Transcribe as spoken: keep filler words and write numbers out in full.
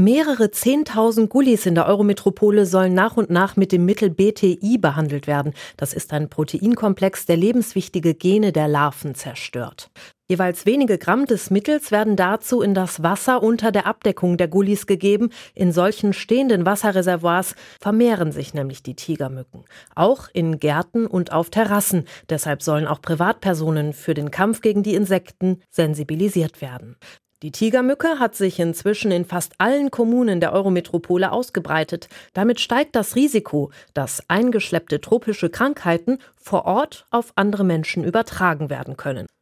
Mehrere Zehntausend Gullis in der Eurometropole sollen nach und nach mit dem Mittel B T I behandelt werden. Das ist ein Proteinkomplex, der lebenswichtige Gene der Larven zerstört. Jeweils wenige Gramm des Mittels werden dazu in das Wasser unter der Abdeckung der Gullis gegeben. In solchen stehenden Wasserreservoirs vermehren sich nämlich die Tigermücken. Auch in Gärten und auf Terrassen. Deshalb sollen auch Privatpersonen für den Kampf gegen die Insekten sensibilisiert werden. Die Tigermücke hat sich inzwischen in fast allen Kommunen der Eurometropole ausgebreitet. Damit steigt das Risiko, dass eingeschleppte tropische Krankheiten vor Ort auf andere Menschen übertragen werden können.